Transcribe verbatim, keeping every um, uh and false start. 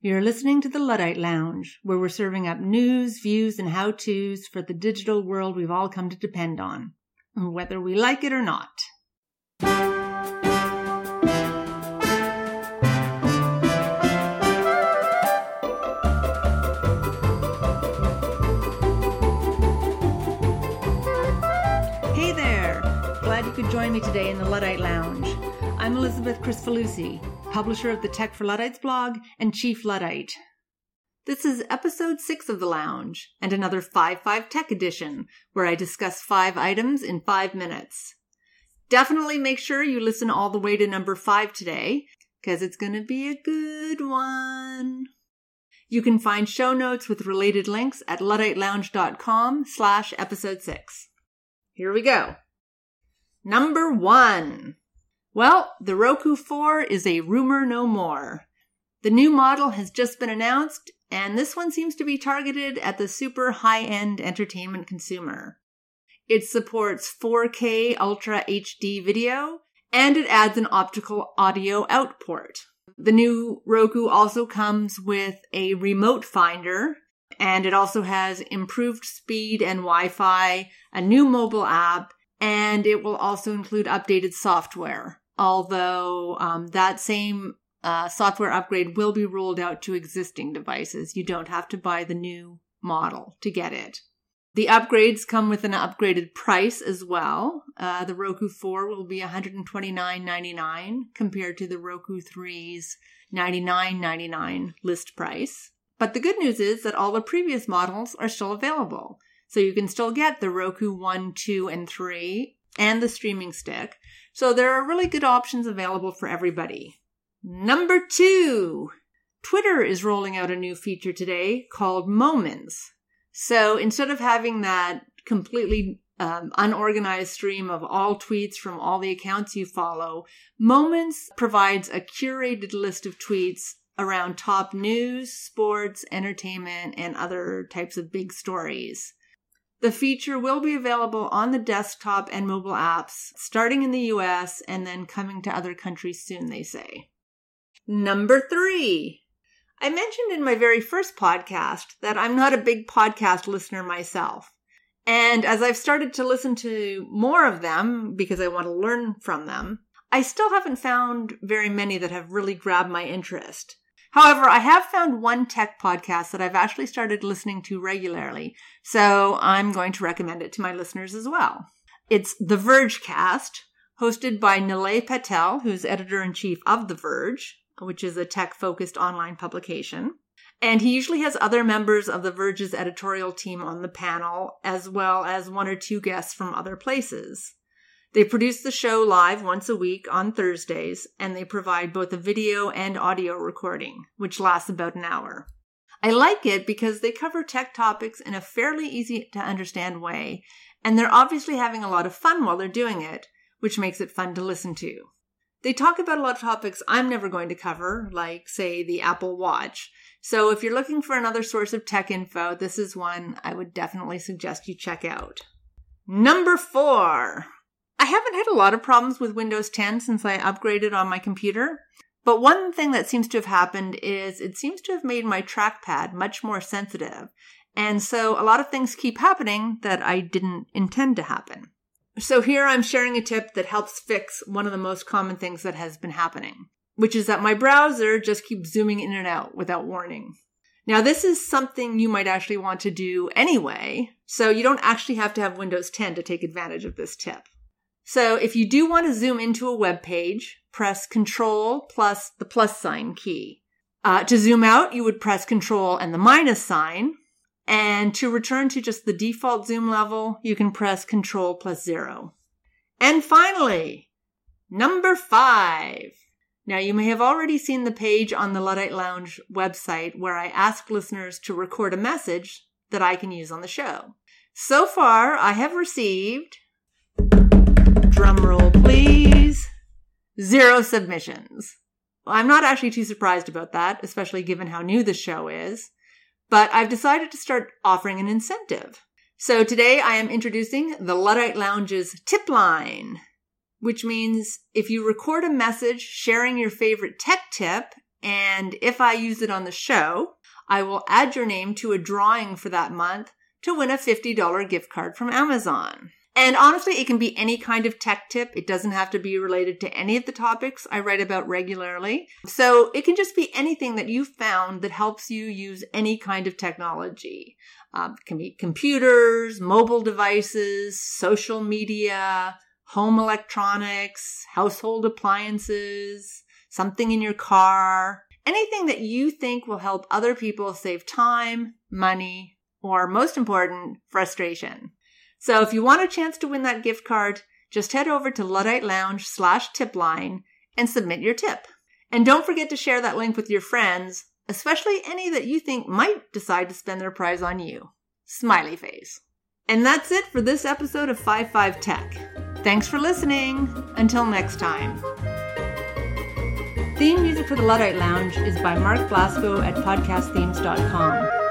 You're listening to the Luddite Lounge, where we're serving up news, views, and how-tos for the digital world we've all come to depend on, whether we like it or not. Hey there! Glad you could join me today in the Luddite Lounge. I'm Elizabeth Crisfalusi, publisher of the Tech for Luddites blog and Chief Luddite. This is episode six of the Lounge and another five five Tech edition, where I discuss five items in five minutes. Definitely make sure you listen all the way to number five today, because it's going to be a good one. You can find show notes with related links at ludditelounge.com slash episode six. Here we go. Number one. Well, the Roku four is a rumor no more. The new model has just been announced, and this one seems to be targeted at the super high-end entertainment consumer. It supports four K Ultra H D video, and it adds an optical audio out port. The new Roku also comes with a remote finder, and it also has improved speed and Wi-Fi, a new mobile app, and it will also include updated software. Although um, that same uh, software upgrade will be rolled out to existing devices. You don't have to buy the new model to get it. The upgrades come with an upgraded price as well. Uh, the Roku four will be one hundred twenty-nine ninety-nine compared to the Roku three's ninety-nine ninety-nine list price. But the good news is that all the previous models are still available. So you can still get the Roku one, two, and three and the streaming stick. So there are really good options available for everybody. Number two, Twitter is rolling out a new feature today called Moments. So instead of having that completely um, unorganized stream of all tweets from all the accounts you follow, Moments provides a curated list of tweets around top news, sports, entertainment, and other types of big stories. The feature will be available on the desktop and mobile apps, starting in the U S and then coming to other countries soon, they say. Number three. I mentioned in my very first podcast that I'm not a big podcast listener myself. And as I've started to listen to more of them, because I want to learn from them, I still haven't found very many that have really grabbed my interest. However, I have found one tech podcast that I've actually started listening to regularly, so I'm going to recommend it to my listeners as well. It's The Vergecast, hosted by Nilay Patel, who's editor-in-chief of The Verge, which is a tech-focused online publication. And he usually has other members of The Verge's editorial team on the panel, as well as one or two guests from other places. They produce the show live once a week on Thursdays, and they provide both a video and audio recording, which lasts about an hour. I like it because they cover tech topics in a fairly easy to understand way, and they're obviously having a lot of fun while they're doing it, which makes it fun to listen to. They talk about a lot of topics I'm never going to cover, like, say, the Apple Watch. So if you're looking for another source of tech info, this is one I would definitely suggest you check out. Number four. I haven't had a lot of problems with Windows ten since I upgraded on my computer, but one thing that seems to have happened is it seems to have made my trackpad much more sensitive, and so a lot of things keep happening that I didn't intend to happen. So here I'm sharing a tip that helps fix one of the most common things that has been happening, which is that my browser just keeps zooming in and out without warning. Now, this is something you might actually want to do anyway, so you don't actually have to have Windows ten to take advantage of this tip. So if you do want to zoom into a web page, press Control plus the plus sign key. Uh, to zoom out, you would press Control and the minus sign. And to return to just the default zoom level, you can press Control plus zero. And finally, number five. Now, you may have already seen the page on the Luddite Lounge website where I ask listeners to record a message that I can use on the show. So far, I have received, drum roll please, zero submissions. Well, I'm not actually too surprised about that, especially given how new the show is. But I've decided to start offering an incentive. So today I am introducing the Luddite Lounge's tip line, which means if you record a message sharing your favorite tech tip And if I use it on the show, I will add your name to a drawing for that month to win a fifty dollars gift card from Amazon. And honestly, it can be any kind of tech tip. It doesn't have to be related to any of the topics I write about regularly. So it can just be anything that you found that helps you use any kind of technology. Um, it can be computers, mobile devices, social media, home electronics, household appliances, something in your car, anything that you think will help other people save time, money, or most important, frustration. So if you want a chance to win that gift card, just head over to Luddite Lounge slash tipline and submit your tip. And don't forget to share that link with your friends, especially any that you think might decide to spend their prize on you. Smiley face. And that's it for this episode of five five Tech. Thanks for listening. Until next time. Theme music for the Luddite Lounge is by Mark Blasco at podcast themes dot com.